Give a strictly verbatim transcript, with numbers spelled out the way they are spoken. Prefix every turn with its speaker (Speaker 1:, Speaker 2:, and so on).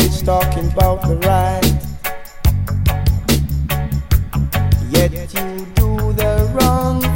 Speaker 1: always talking about the right, yet you do the wrong.